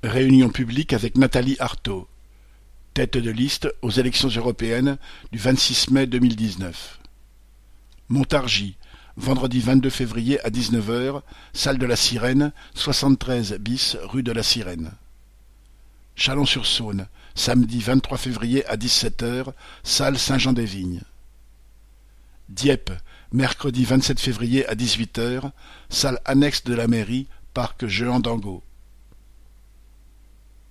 Réunion publique avec Nathalie Arthaud, tête de liste aux élections européennes du 26 mai 2019. Montargis, vendredi 22 février à 19h, salle de la Sirène, 73 bis rue de la Sirène. Chalon-sur-Saône, samedi 23 février à 17h, salle Saint-Jean-des-Vignes. Dieppe, mercredi 27 février à 18h, salle annexe de la mairie, parc Jehan d'Angot.